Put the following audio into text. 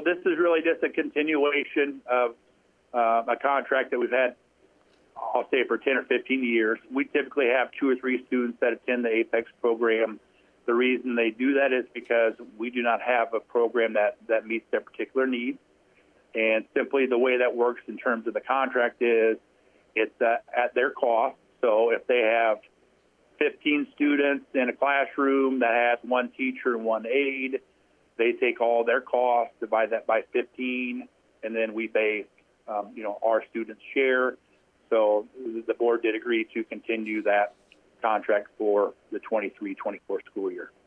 this is really just a continuation of a contract that we've had, I'll say, for 10 or 15 years. We typically have 2 or 3 students that attend the Apex program. The reason they do that is because we do not have a program that meets their particular needs. And simply the way that works in terms of the contract is it's at their cost. So if they have 15 students in a classroom that has 1 teacher and 1 aide, they take all their costs, divide that by 15, and then we pay, our students' share. So the board did agree to continue that contract for the 23-24 school year.